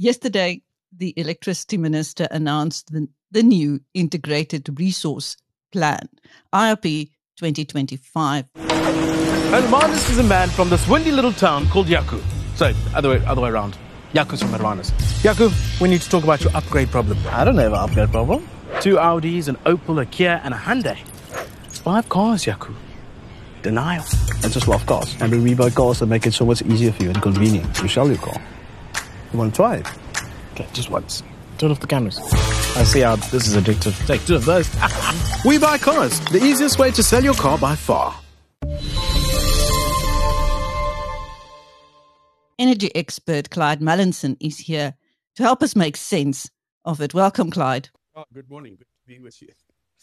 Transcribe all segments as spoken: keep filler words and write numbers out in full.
Yesterday, the Electricity Minister announced the, the new Integrated Resource Plan, I R P twenty twenty-five. Hermanus is a man from this windy little town called Yaku. Sorry, other way, other way around. Yaku's from Hermanus. Yaku, we need to talk about your upgrade problem. I don't have an upgrade problem. Two Audis, an Opel, a Kia, and a Hyundai. Five cars, Yaku. Denial. I just love cars. And when we buy cars, they make it so much easier for you and convenient to sell your car. You want to try it? Okay, just once. Turn off the cameras. I see how this is addictive. Take two of those. We Buy Cars, the easiest way to sell your car by far. Energy expert Clyde Mallinson is here to help us make sense of it. Welcome, Clyde. Oh, good morning. Good to be with you.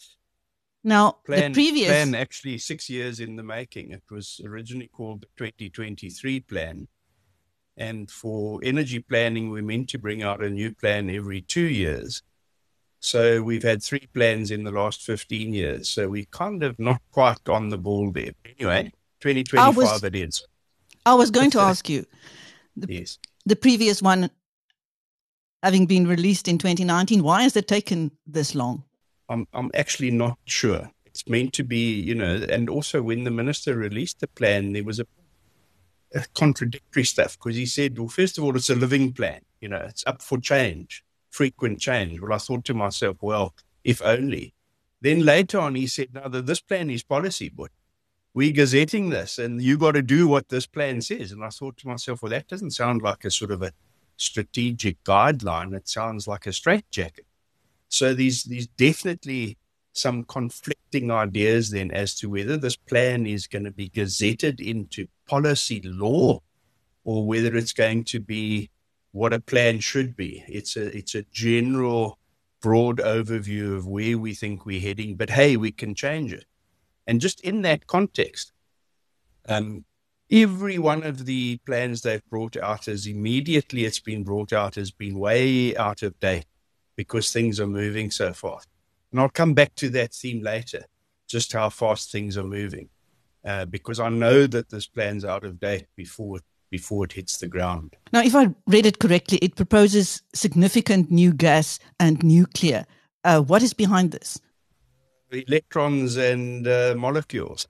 Now, Plan, the previous... plan actually six years in the making. It was originally called the twenty twenty-three plan. And for energy planning, we're meant to bring out a new plan every two years. So we've had three plans in the last fifteen years. So we're kind of not quite on the ball there. Anyway, twenty twenty-five was, it is. I was going to ask you, the, yes. the previous one having been released in twenty nineteen, why has it taken this long? I'm I'm actually not sure. It's meant to be, you know, and also when the minister released the plan, there was a, a contradictory stuff because he said, well, first of all, it's a living plan. You know, it's up for change, frequent change. Well, I thought to myself, well, if only. Then later on, he said, no, this plan is policy, but we're gazetting this and you got to do what this plan says. And I thought to myself, well, that doesn't sound like a sort of a strategic guideline. It sounds like a straitjacket. So there's, there's definitely some conflicting ideas then as to whether this plan is going to be gazetted into policy law or whether it's going to be what a plan should be. It's a, it's a general, broad overview of where we think we're heading, but hey, we can change it. And just in that context, um, every one of the plans they've brought out as immediately it's been brought out has been way out of date because things are moving so fast. And I'll come back to that theme later, just how fast things are moving, uh, because I know that this plan's out of date before it, before it hits the ground. Now, if I read it correctly, it proposes significant new gas and nuclear. Uh, what is behind this? Electrons and uh, molecules.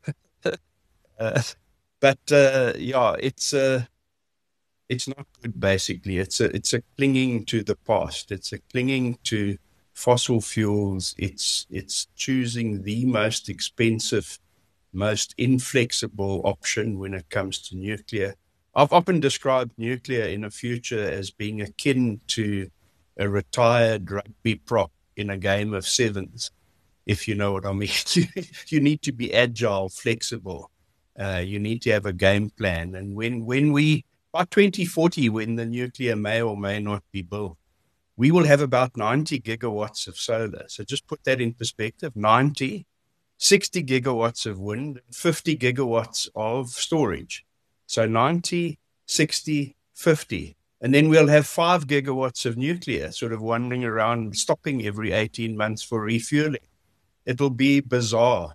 uh, but uh, yeah, it's uh, it's not good. Basically, it's a it's a clinging to the past. It's a clinging to fossil fuels. It's it's choosing the most expensive, most inflexible option when it comes to nuclear. I've often described nuclear in a future as being akin to a retired rugby prop in a game of sevens. If you know what I mean. You need to be agile, flexible. Uh, you need to have a game plan. And when, when we, by twenty forty, when the nuclear may or may not be built, we will have about ninety gigawatts of solar. So just put that in perspective, ninety, sixty gigawatts of wind, fifty gigawatts of storage. So ninety, sixty, fifty. And then we'll have five gigawatts of nuclear sort of wandering around, stopping every eighteen months for refueling. It'll be bizarre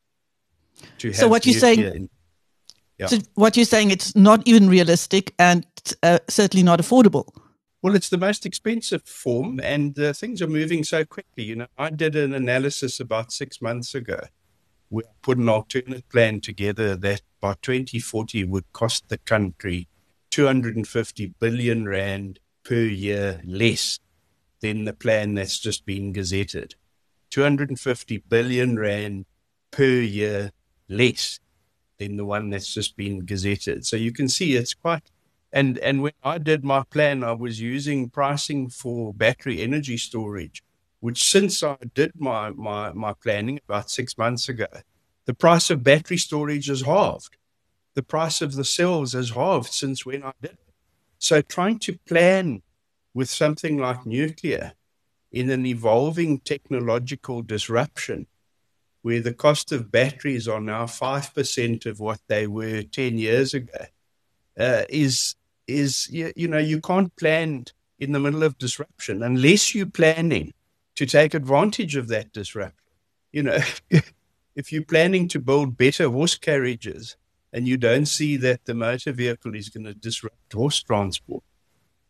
to have so what you're saying, in, yeah. so what you're saying, it's not even realistic and uh, certainly not affordable. Well, it's the most expensive form, and uh, things are moving so quickly. You know, I did an analysis about six months ago. We put an alternate plan together that by twenty forty would cost the country two hundred fifty billion rand per year less than the plan that's just been gazetted. two hundred fifty billion rand per year less than the one that's just been gazetted. So you can see it's quite, and, and when I did my plan, I was using pricing for battery energy storage, which since I did my, my, my planning about six months ago, the price of battery storage has halved. The price of the cells has halved since when I did it. So trying to plan with something like nuclear in an evolving technological disruption where the cost of batteries are now five percent of what they were ten years ago, uh, is, is you, you know, you can't plan in the middle of disruption unless you're planning to take advantage of that disruption. You know, if you're planning to build better horse carriages and you don't see that the motor vehicle is going to disrupt horse transport,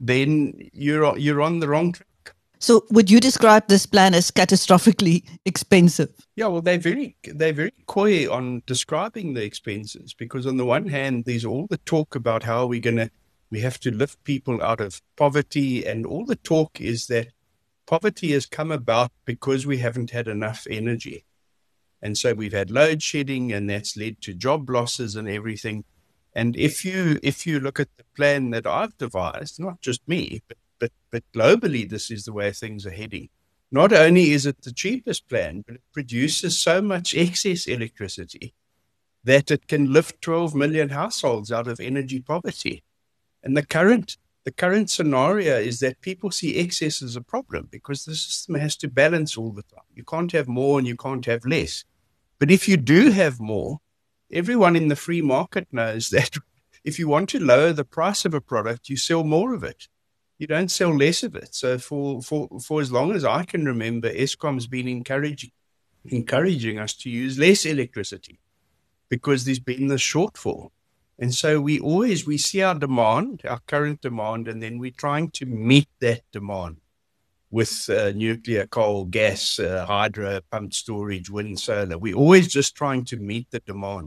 then you're you're on the wrong track. So would you describe this plan as catastrophically expensive? Yeah, well, they're very they're very coy on describing the expenses, because on the one hand, there's all the talk about how we're gonna we have to lift people out of poverty, and all the talk is that poverty has come about because we haven't had enough energy, and so we've had load shedding, and that's led to job losses and everything. And if you if you look at the plan that I've devised, not just me, but But, but globally, this is the way things are heading. Not only is it the cheapest plan, but it produces so much excess electricity that it can lift twelve million households out of energy poverty. And the current the current scenario is that people see excess as a problem because the system has to balance all the time. You can't have more and you can't have less. But if you do have more, everyone in the free market knows that if you want to lower the price of a product, you sell more of it. You don't sell less of it. So for, for, for as long as I can remember, Eskom's been encouraging, encouraging us to use less electricity because there's been this shortfall. And so we always, we see our demand, our current demand, and then we're trying to meet that demand with uh, nuclear, coal, gas, uh, hydro, pumped storage, wind, solar. We're always just trying to meet the demand.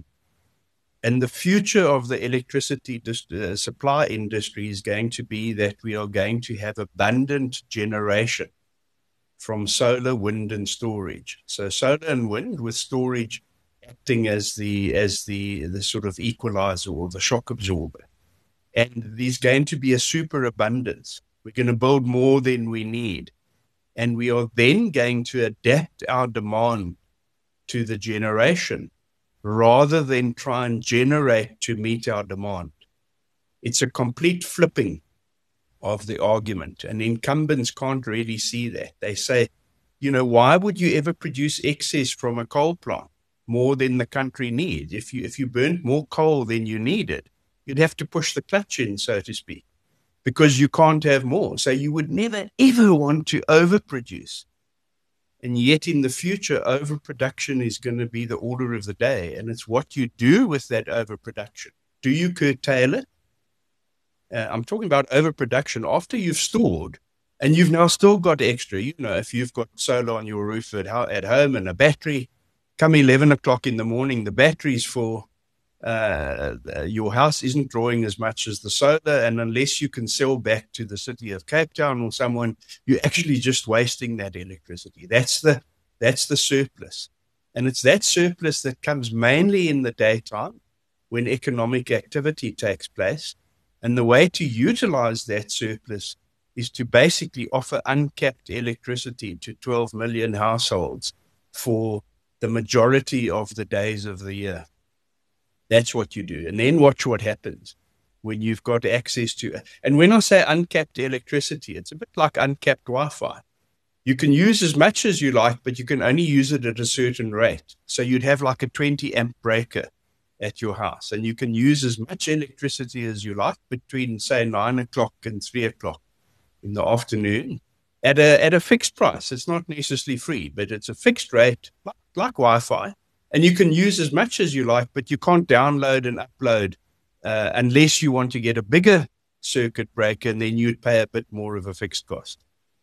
And the future of the electricity dis- uh, supply industry is going to be that we are going to have abundant generation from solar, wind, and storage. So solar and wind with storage acting as the as the, the sort of equalizer or the shock absorber. And there's going to be a superabundance. We're going to build more than we need. And we are then going to adapt our demand to the generation rather than try and generate to meet our demand. It's a complete flipping of the argument, and incumbents can't really see that. They say, you know, why would you ever produce excess from a coal plant more than the country needs? If you if you burnt more coal than you needed, you'd have to push the clutch in, so to speak, because you can't have more. So you would never, ever want to overproduce. And yet in the future, overproduction is going to be the order of the day. And it's what you do with that overproduction. Do you curtail it? Uh, I'm talking about overproduction after you've stored and you've now still got extra. You know, if you've got solar on your roof at, at home and a battery, come eleven o'clock in the morning, the batteries for uh, your house isn't drawing as much as the solar. And unless you can sell back to the city of Cape Town or someone, you're actually just wasting that electricity. That's the, that's the surplus. And it's that surplus that comes mainly in the daytime when economic activity takes place. And the way to utilize that surplus is to basically offer uncapped electricity to twelve million households for the majority of the days of the year. That's what you do. And then watch what happens when you've got access to, and when I say uncapped electricity, it's a bit like uncapped Wi-Fi. You can use as much as you like, but you can only use it at a certain rate. So you'd have like a twenty amp breaker at your house, and you can use as much electricity as you like between, say, nine o'clock and three o'clock in the afternoon at a, at a fixed price. It's not necessarily free, but it's a fixed rate like, like Wi-Fi. And you can use as much as you like, but you can't download and upload uh, unless you want to get a bigger circuit breaker, and then you'd pay a bit more of a fixed cost.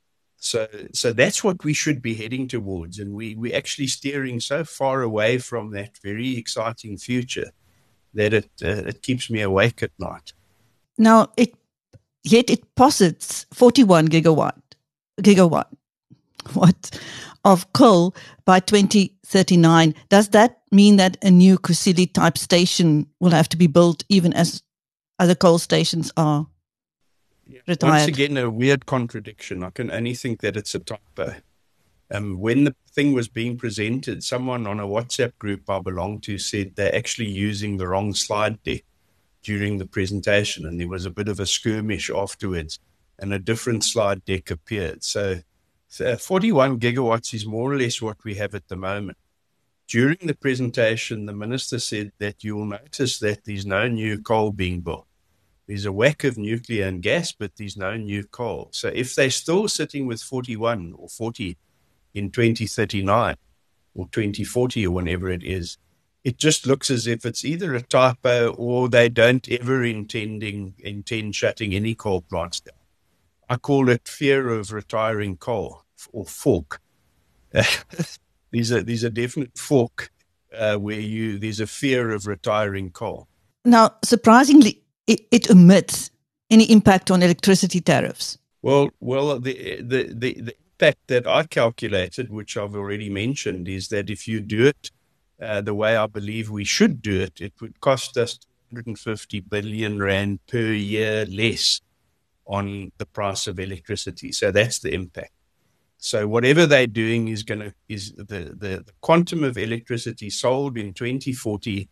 So so that's what we should be heading towards. And we, we're actually steering so far away from that very exciting future that it uh, it keeps me awake at night. Now, it yet it posits forty-one gigawatt, gigawatt what, of coal by twenty thirty-nine. Does that mean that a new Kusile type station will have to be built even as other coal stations are retired? Once again, a weird contradiction. I can only think that it's a typo. Um, when the thing was being presented, someone on a WhatsApp group I belong to said they're actually using the wrong slide deck during the presentation, and there was a bit of a skirmish afterwards, and a different slide deck appeared. So, so forty-one gigawatts is more or less what we have at the moment. During the presentation, the minister said that you'll notice that there's no new coal being built. There's a whack of nuclear and gas, but there's no new coal. So if they're still sitting with forty-one or forty in twenty thirty-nine or twenty forty or whenever it is, it just looks as if it's either a typo or they don't ever intending intend shutting any coal plants down. I call it fear of retiring coal or fork. these are these are definite fork uh, where you there's a fear of retiring coal. Now, surprisingly, it, it omits any impact on electricity tariffs. Well, well, the, the the the impact that I calculated, which I've already mentioned, is that if you do it uh, the way I believe we should do it, it would cost us two hundred fifty billion rand per year less on the price of electricity. So that's the impact. So whatever they're doing is going to is the, the the quantum of electricity sold in twenty forty,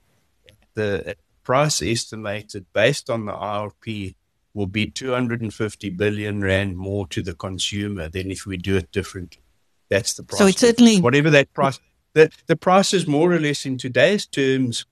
the price estimated based on the I R P will be two hundred fifty billion rand more to the consumer than if we do it differently. That's the price. So it's certainly whatever that price. The the price is more or less in today's terms.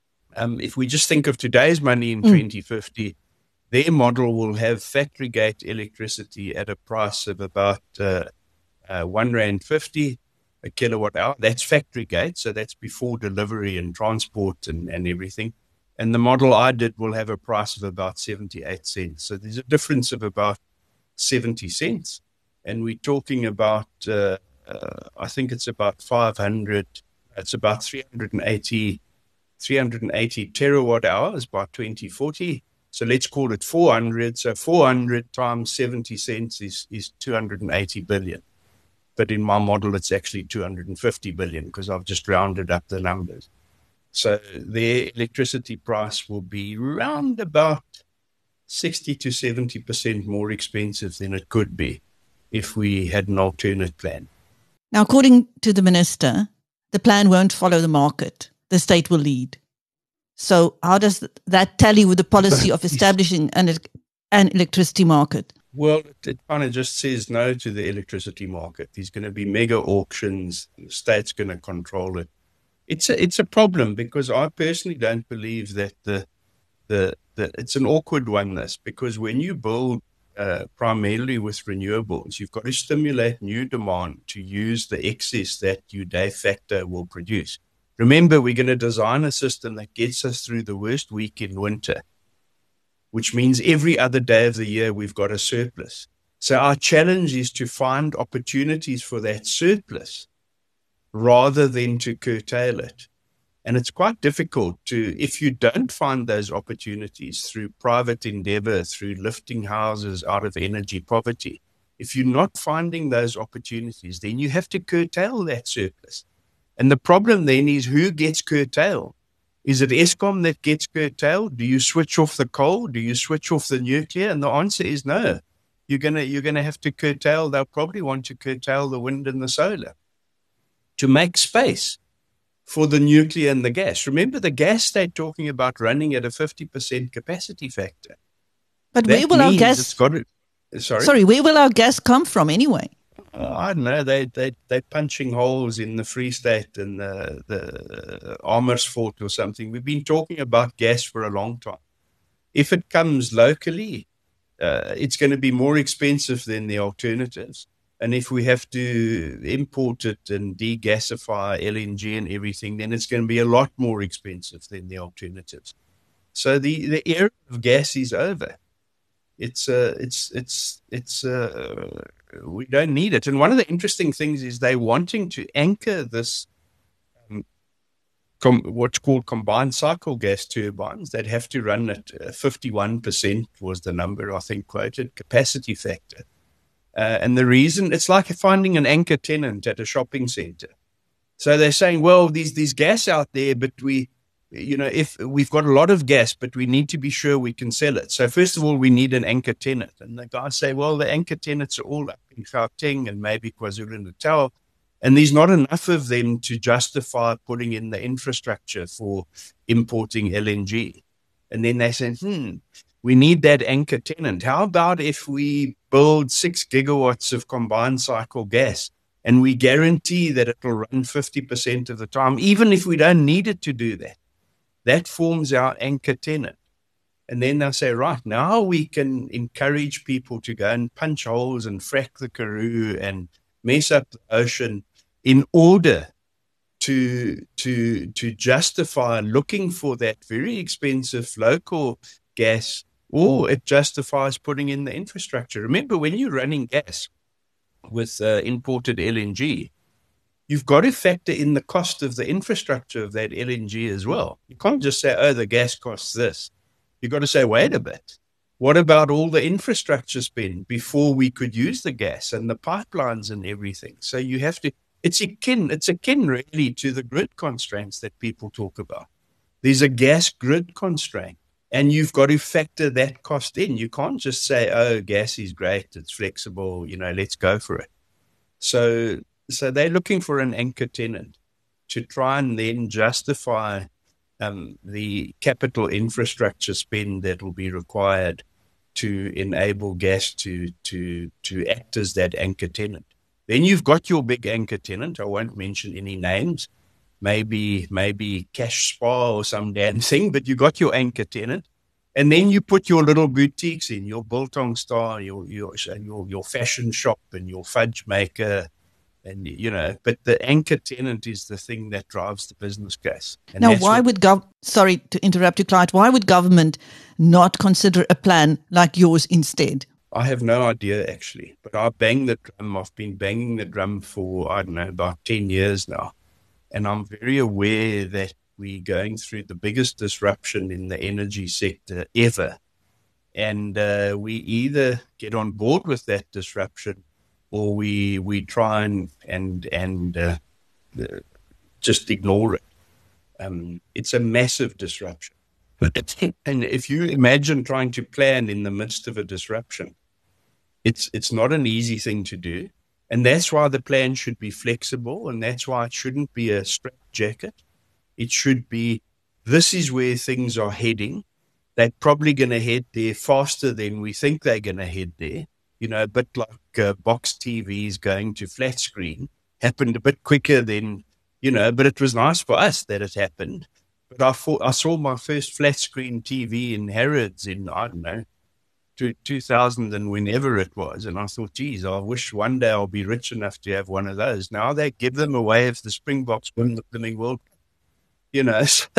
Um, if we just think of today's money in mm. twenty fifty, their model will have factory gate electricity at a price of about uh, uh, one rand fifty a kilowatt hour. That's factory gate, so that's before delivery and transport and, and everything. And the model I did will have a price of about seventy-eight cents. So there's a difference of about seventy cents. And we're talking about, uh, uh, I think it's about five hundred, it's about three hundred eighty, three hundred eighty terawatt hours by twenty forty. So let's call it four hundred. So four hundred times seventy cents is, is two hundred eighty billion. But in my model, it's actually two hundred fifty billion because I've just rounded up the numbers. So their electricity price will be around about sixty to seventy percent more expensive than it could be if we had an alternate plan. Now, according to the minister, the plan won't follow the market. The state will lead. So how does that tally with the policy of establishing an, an electricity market? Well, it, it kind of just says no to the electricity market. There's going to be mega auctions. The state's going to control it. It's a, it's a problem because I personally don't believe that the, the, the it's an awkward one, this, because when you build uh, primarily with renewables, you've got to stimulate new demand to use the excess that you de facto will produce. Remember, we're going to design a system that gets us through the worst week in winter, which means every other day of the year we've got a surplus. So our challenge is to find opportunities for that surplus rather than to curtail it. And it's quite difficult to, if you don't find those opportunities through private endeavor, through lifting houses out of energy poverty, if you're not finding those opportunities, then you have to curtail that surplus. And the problem then is who gets curtailed? Is it Eskom that gets curtailed? Do you switch off the coal? Do you switch off the nuclear? And the answer is no. You're gonna you're gonna have to curtail. They'll probably want to curtail the wind and the solar to make space for the nuclear and the gas. Remember, the gas they're talking about running at a fifty percent capacity factor. But that where will our gas? It's got to, sorry, sorry, where will our gas come from anyway? Uh, I don't know. They they they're punching holes in the Free State and the the Amersfoort or something. We've been talking about gas for a long time. If it comes locally, uh, it's going to be more expensive than the alternatives. And if we have to import it and degasify L N G and everything, then it's going to be a lot more expensive than the alternatives. So the, the era of gas is over. It's uh, it's it's it's uh, we don't need it. And one of the interesting things is they're wanting to anchor this um, com- what's called combined cycle gas turbines that have to run at uh, fifty-one percent was the number I think quoted capacity factor. Uh, and the reason, it's like finding an anchor tenant at a shopping center. So they're saying, well, there's, there's gas out there, but we, you know, if we've got a lot of gas, but we need to be sure we can sell it. So first of all, we need an anchor tenant. And the guys say, well, the anchor tenants are all up in Gauteng and maybe KwaZulu-Natal. And there's not enough of them to justify putting in the infrastructure for importing L N G. And then they say, hmm, we need that anchor tenant. How about if we build six gigawatts of combined cycle gas and we guarantee that it will run fifty percent of the time, even if we don't need it to do that? That forms our anchor tenant. And then they'll say, right, now we can encourage people to go and punch holes and frack the Karoo and mess up the ocean in order to, to, to justify looking for that very expensive local gas or it justifies putting in the infrastructure. Remember, when you're running gas with uh, imported L N G, you've got to factor in the cost of the infrastructure of that L N G as well. You can't just say, oh, the gas costs this. You've got to say, wait a bit. What about all the infrastructure spend before we could use the gas and the pipelines and everything? So you have to, it's akin, it's akin really to the grid constraints that people talk about. There's a gas grid constraint, and you've got to factor that cost in. You can't just say, oh, gas is great, it's flexible, you know, let's go for it. So, so they're looking for an anchor tenant to try and then justify um, the capital infrastructure spend that will be required to enable gas to, to, to act as that anchor tenant. Then you've got your big anchor tenant. I won't mention any names. Maybe, maybe Cash Spa or some damn thing, but you got your anchor tenant. And then you put your little boutiques in, your Biltong Star, your, your, your, your fashion shop and your fudge maker. And, you know, but the anchor tenant is the thing that drives the business case. And now, why what, would gov? Sorry to interrupt you, Clyde. Why would government not consider a plan like yours instead? I have no idea, actually. But I bang the drum. I've been banging the drum for, I don't know, about ten years now. And I'm very aware that we're going through the biggest disruption in the energy sector ever. And uh, we either get on board with that disruption, or we we try and and and uh, uh, just ignore it. Um, it's a massive disruption. And if you imagine trying to plan in the midst of a disruption, it's it's not an easy thing to do. And that's why the plan should be flexible, and that's why it shouldn't be a straitjacket. It should be, this is where things are heading. They're probably going to head there faster than we think they're going to head there. You know, a bit like uh, box T Vs going to flat screen, happened a bit quicker than, you know, but it was nice for us that it happened. But I, thought, I saw my first flat screen T V in Harrods in, I don't know, two thousand and whenever it was. And I thought, geez, I wish one day I'll be rich enough to have one of those. Now they give them away if the Springboks win the Blooming World Cup. You know, so,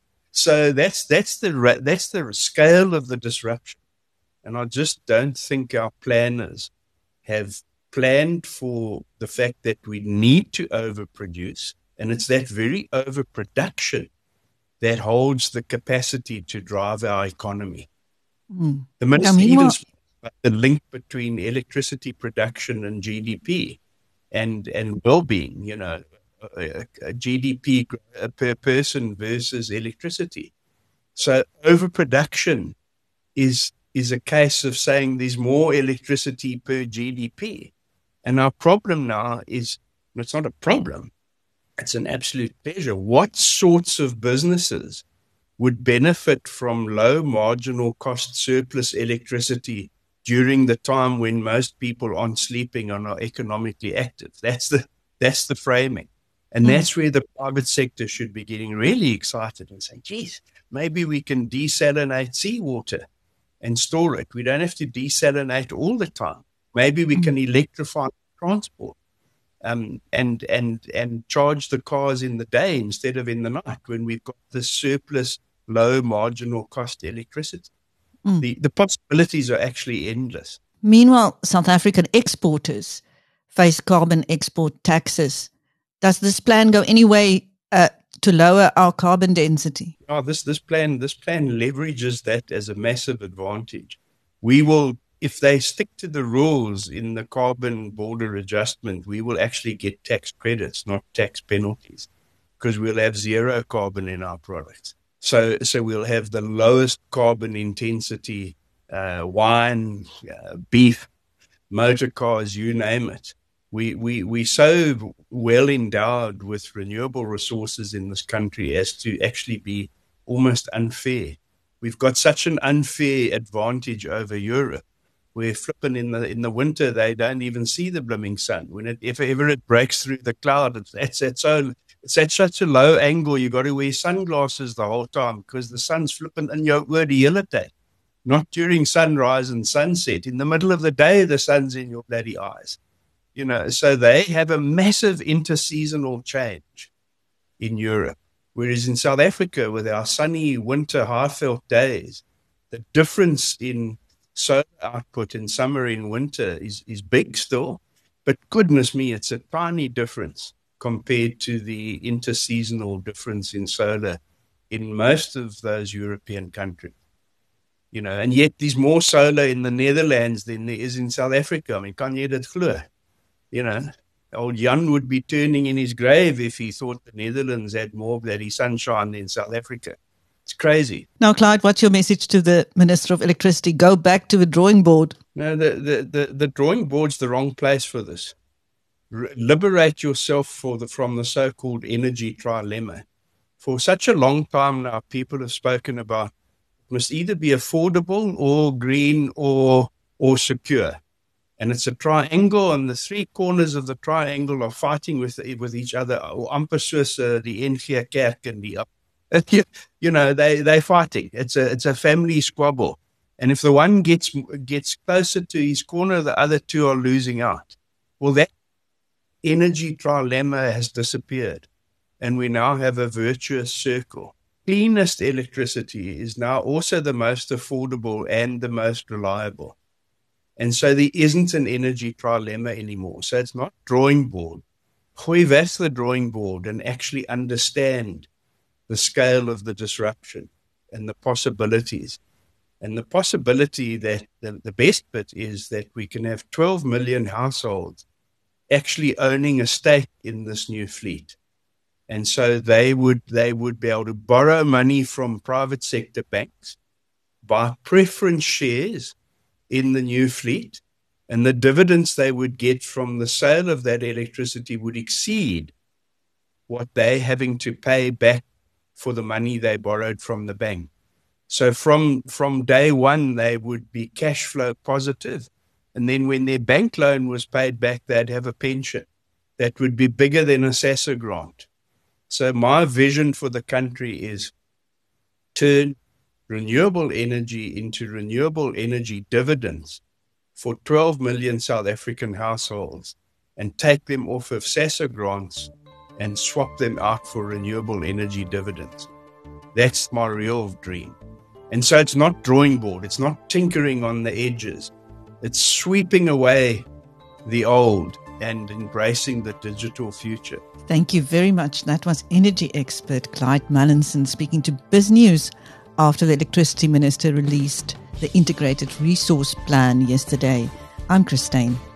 so that's, that's, the, that's the scale of the disruption. And I just don't think our planners have planned for the fact that we need to overproduce. And it's that very overproduction that holds the capacity to drive our economy. Mm. The minister I mean, even spoke about the link between electricity production and G D P and, and well-being, you know, a, a G D P per person versus electricity. So overproduction is is a case of saying there's more electricity per G D P. And our problem now is, it's not a problem, it's an absolute pleasure. What sorts of businesses would benefit from low marginal cost surplus electricity during the time when most people aren't sleeping and are economically active? That's the, that's the framing. And mm. that's where the private sector should be getting really excited and saying, geez, maybe we can desalinate seawater and store it. We don't have to desalinate all the time. Maybe we can electrify transport um, and and and charge the cars in the day instead of in the night when we've got the surplus low marginal cost electricity. Mm. The, the possibilities are actually endless. Meanwhile, South African exporters face carbon export taxes. Does this plan go any way uh, to lower our carbon density? Oh, this this plan this plan leverages that as a massive advantage. We will, if they stick to the rules in the carbon border adjustment, we will actually get tax credits, not tax penalties, because we'll have zero carbon in our products. So, so we'll have the lowest carbon intensity uh, wine, uh, beef, motor cars, you name it. We we we so well endowed with renewable resources in this country as to actually be almost unfair. We've got such an unfair advantage over Europe. We're flipping in the in the winter, they don't even see the blooming sun. When it if ever it breaks through the cloud, it's it's, it's so it's at such a low angle. You got to wear sunglasses the whole time because the sun's flipping in your word day. Not during sunrise and sunset. In the middle of the day, the sun's in your bloody eyes. You know, so they have a massive interseasonal change in Europe. Whereas in South Africa, with our sunny winter high-felt days, the difference in solar output in summer and winter is, is big still, but goodness me, it's a tiny difference compared to the interseasonal difference in solar in most of those European countries. You know, and yet there's more solar in the Netherlands than there is in South Africa. I mean, kan jy dit glo? You know, old Jan would be turning in his grave if he thought the Netherlands had more bloody sunshine than South Africa. It's crazy. Now, Clyde, what's your message to the Minister of Electricity? Go back to the drawing board. No, the, the, the, the drawing board's the wrong place for this. R- liberate yourself for the, from the so-called energy trilemma. For such a long time now, people have spoken about it must either be affordable or green or or secure. And it's a triangle, and the three corners of the triangle are fighting with with each other. Or amper soos uh, die N G Kerk and die you, you know, they they're fighting. It's a it's a family squabble. And if the one gets gets closer to his corner, the other two are losing out. Well, that energy trilemma has disappeared. And we now have a virtuous circle. Cleanest electricity is now also the most affordable and the most reliable. And so there isn't an energy trilemma anymore. So it's not drawing board. Gooi weg the drawing board and actually understand the scale of the disruption and the possibilities. And the possibility that the, the best bit is that we can have twelve million households actually owning a stake in this new fleet. And so they would they would be able to borrow money from private sector banks, buy preference shares in the new fleet, and the dividends they would get from the sale of that electricity would exceed what they're having to pay back for the money they borrowed from the bank. So from, from day one, they would be cash flow positive. And then when their bank loan was paid back, they'd have a pension that would be bigger than a SASSA grant. So my vision for the country is turn renewable energy into renewable energy dividends for twelve million South African households and take them off of SASSA grants and swap them out for renewable energy dividends. That's my real dream. And so it's not drawing board. It's not tinkering on the edges. It's sweeping away the old and embracing the digital future. Thank you very much. That was energy expert Clyde Mallinson speaking to BizNews after the Electricity Minister released the Integrated Resource Plan yesterday. I'm Christine.